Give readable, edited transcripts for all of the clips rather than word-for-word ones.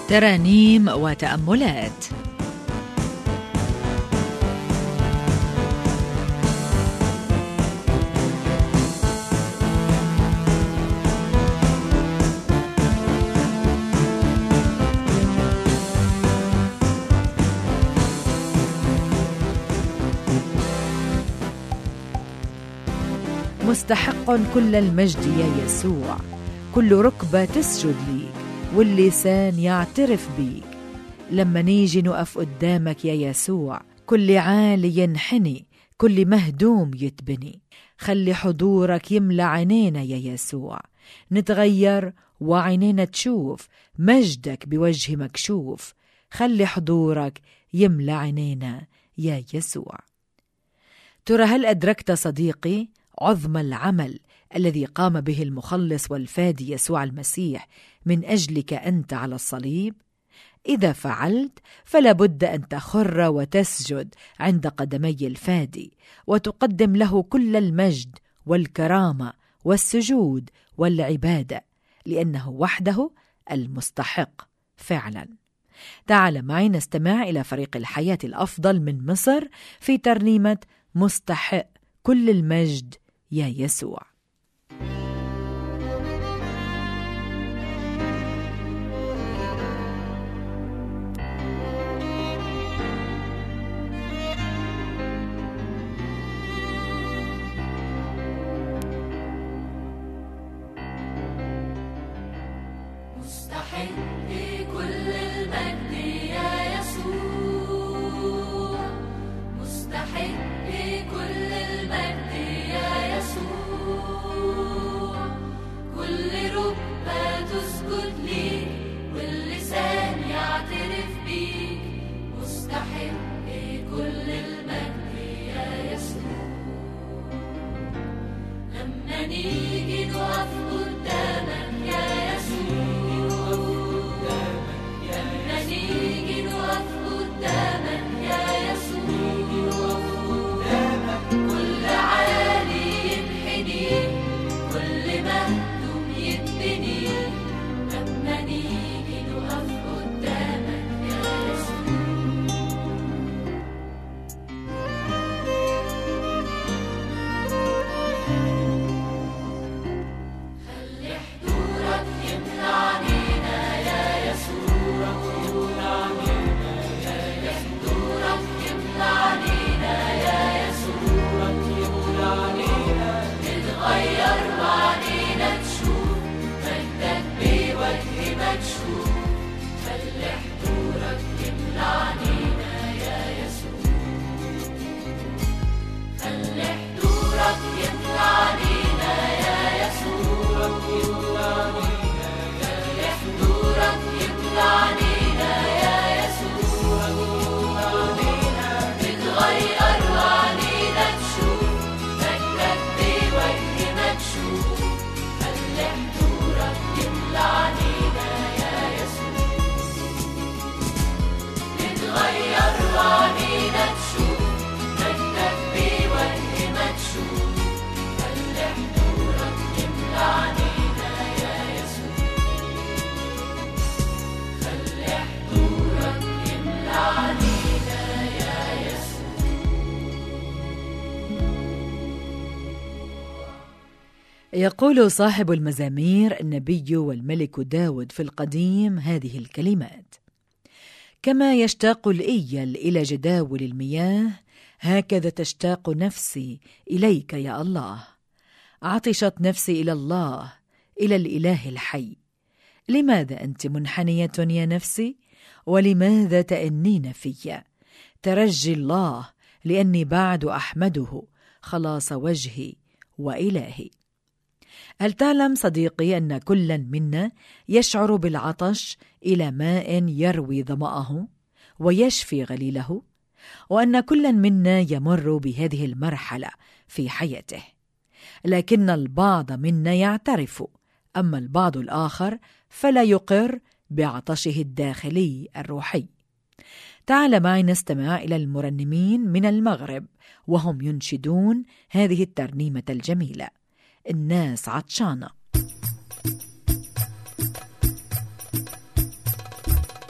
ترانيم وتأملات. مستحق كل المجد يا يسوع، كل ركبة تسجد ليك واللسان يعترف بيك. لما نيجي نقف قدامك يا يسوع، كل عالي ينحني، كل مهدوم يتبني. خلي حضورك يملى عينينا يا يسوع، نتغير وعينينا تشوف مجدك بوجه مكشوف. خلي حضورك يملى عينينا يا يسوع. ترى هل أدركت صديقي عظم العمل الذي قام به المخلص والفادي يسوع المسيح من أجلك أنت على الصليب؟ إذا فعلت فلا بد أن تخر وتسجد عند قدمي الفادي، وتقدم له كل المجد والكرامة والسجود والعبادة، لأنه وحده المستحق فعلا. تعال معي نستمع إلى فريق الحياة الأفضل من مصر في ترنيمة مستحق كل المجد يا يسوع. مستحق كل المجد يا يسوع، مستحق كل المجد يا يسوع. كل ركبة تسجد ليك واللسان يعترف بيك. مستحق كل المجد يا يسوع. لما نيجي نقف قدامك يا يقول صاحب المزامير النبي والملك داود في القديم هذه الكلمات: كما يشتاق الإيل إلى جداول المياه، هكذا تشتاق نفسي إليك يا الله. عطشت نفسي إلى الله، إلى الإله الحي. لماذا أنت منحنية يا نفسي؟ ولماذا تأنين في؟ ترجي الله، لأني بعد أحمده خلاص وجهي وإلهي. هل تعلم صديقي أن كل منا يشعر بالعطش إلى ماء يروي ظمأه ويشفي غليله؟ وأن كل منا يمر بهذه المرحلة في حياته، لكن البعض منا يعترف، أما البعض الآخر فلا يقر بعطشه الداخلي الروحي. تعال معي نستمع إلى المرنمين من المغرب وهم ينشدون هذه الترنيمة الجميلة: الناس عطشانة.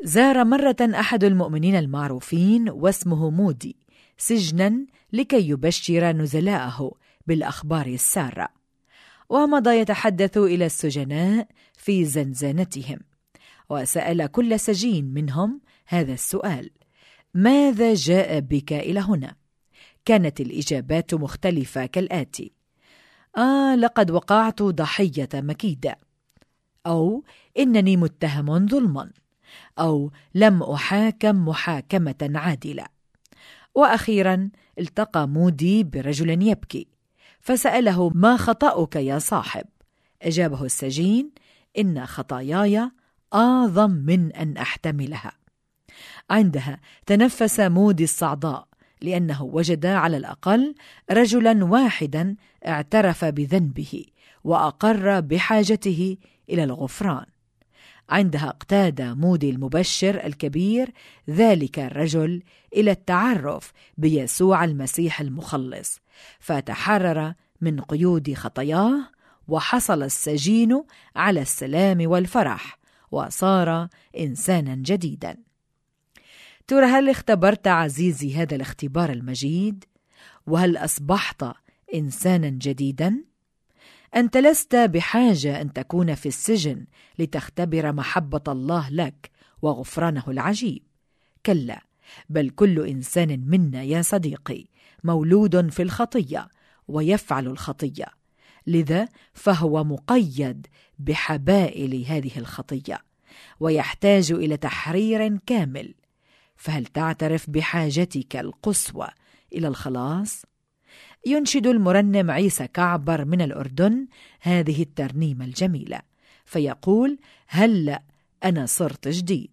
زار مرة أحد المؤمنين المعروفين واسمه مودي سجنا لكي يبشر نزلاءه بالأخبار السارة، ومضى يتحدث إلى السجناء في زنزانتهم، وسأل كل سجين منهم هذا السؤال: ماذا جاء بك إلى هنا؟ كانت الإجابات مختلفة كالآتي: لقد وقعت ضحية مكيدة، أو إنني متهم ظلما، أو لم أحاكم محاكمة عادلة. وأخيرا التقى مودي برجل يبكي، فسأله: ما خطأك يا صاحب؟ أجابه السجين: إن خطاياي أعظم من أن أحتملها. عندها تنفس مودي الصعداء، لأنه وجد على الأقل رجلا واحدا اعترف بذنبه وأقر بحاجته إلى الغفران. عندها اقتاد مودي المبشر الكبير ذلك الرجل إلى التعرف بيسوع المسيح المخلص، فتحرر من قيود خطاياه، وحصل السجين على السلام والفرح، وصار إنسانا جديدا. ترى هل اختبرت عزيزي هذا الاختبار المجيد؟ وهل أصبحت إنسانا جديدا؟ أنت لست بحاجة أن تكون في السجن لتختبر محبة الله لك وغفرانه العجيب، كلا، بل كل إنسان منا يا صديقي مولود في الخطية ويفعل الخطية، لذا فهو مقيد بحبائل هذه الخطية ويحتاج إلى تحرير كامل. فهل تعترف بحاجتك القصوى إلى الخلاص؟ ينشد المرنم عيسى كعبر من الأردن هذه الترنيمة الجميلة، فيقول: هلأ أنا صرت جديد.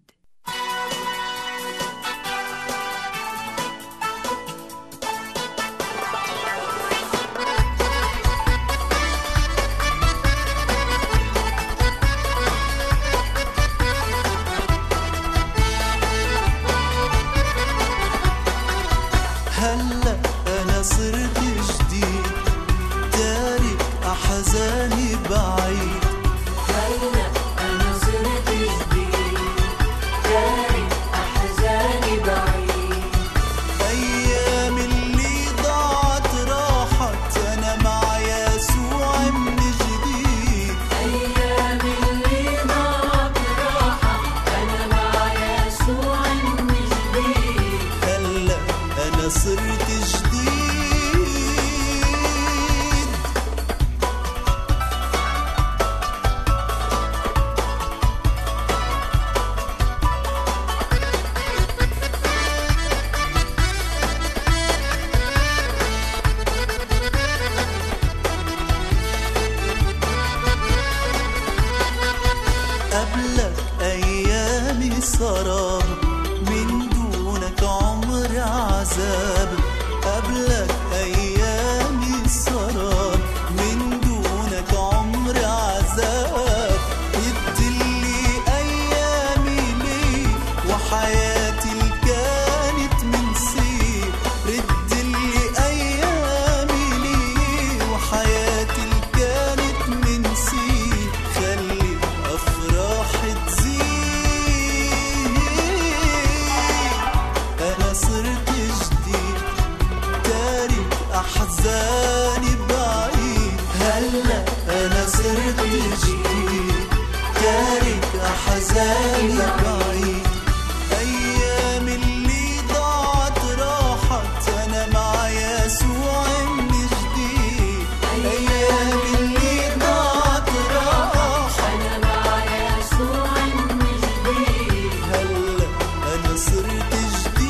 هلأ أنا صرت جديد، تارك أحزاني بعيد. هلأ أنا صرت جديد، تارك أحزاني بعيد. أيام اللي ضاعت راحت، أنا مع يسوع من جديد. أيام اللي ضاعت راحت، أنا مع يسوع من جديد. هلأ أنا صرت جديد. قبلك أيامي سراب، من دونك عمر عذاب. قبلك أيامي سراب، من دونك عمر عذاب. ادلي أيامي لي وحياتي اللي كانت من سير. ردلي أيامي لي وحياتي اللي كانت من سير. خلي أفراح تزيد. أنا صرت جديد، تارك أحزاني بعيد. هلأ أنا صرت جديد، تارك أحزاني بعيد. أيام اللي ضاعت راحت، أنا مع يسوع من جديد. أيام اللي ضاعت راحت، أنا مع يسوع من جديد. هلأ أنا صرت جديد.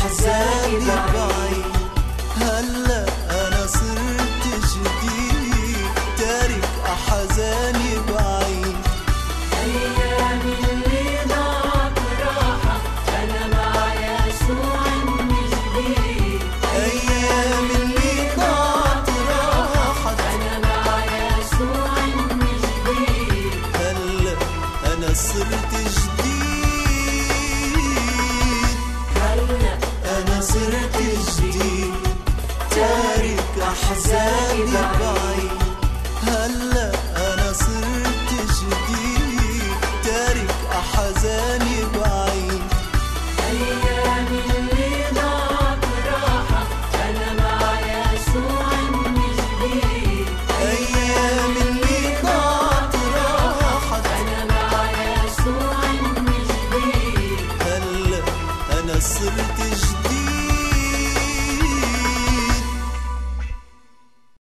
أحزاني بعيد. هلا أنا صرت جديد تارك أحزاني بعيد. أيام اللي ضاعت راحة أنا مع يسوع من جديد. أيام اللي ضاعت راحت أنا مع يسوع من جديد. هلا أنا صرت جديد. هلا أنا صرت جديد تارك أحزاني بعيد. هلا أنا صرت جديد تارك أحزاني بعيد. أيام